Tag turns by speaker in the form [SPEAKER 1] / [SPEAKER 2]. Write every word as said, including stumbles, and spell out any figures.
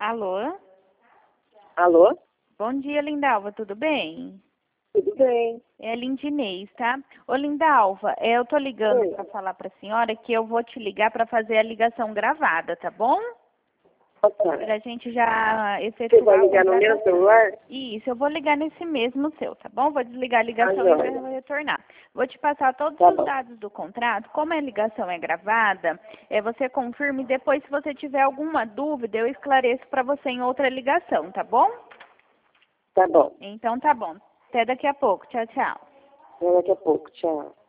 [SPEAKER 1] Alô?
[SPEAKER 2] Alô?
[SPEAKER 1] Bom dia, Lindalva, tudo bem?
[SPEAKER 2] Tudo bem.
[SPEAKER 1] É a Lindinês, tá? Ô, Lindalva, é, eu tô ligando
[SPEAKER 2] Oi.
[SPEAKER 1] para falar para a senhora que eu vou te ligar para fazer a ligação gravada, tá bom?
[SPEAKER 2] Tá.
[SPEAKER 1] Pra gente já
[SPEAKER 2] Você
[SPEAKER 1] efetuar
[SPEAKER 2] vai
[SPEAKER 1] a
[SPEAKER 2] ligar no meu
[SPEAKER 1] contratação.
[SPEAKER 2] celular?
[SPEAKER 1] Isso, eu vou ligar nesse mesmo seu, tá bom? Vou desligar a
[SPEAKER 2] Tá
[SPEAKER 1] ligação e já
[SPEAKER 2] joia.
[SPEAKER 1] vou retornar. Vou te passar todos
[SPEAKER 2] Tá
[SPEAKER 1] os
[SPEAKER 2] bom.
[SPEAKER 1] dados do contrato. Como a ligação é gravada, é, você confirme e depois, se você tiver alguma dúvida, eu esclareço para você em outra ligação, tá bom?
[SPEAKER 2] Tá bom.
[SPEAKER 1] Então tá bom. Até daqui a pouco. Tchau, tchau.
[SPEAKER 2] Até daqui a pouco. Tchau.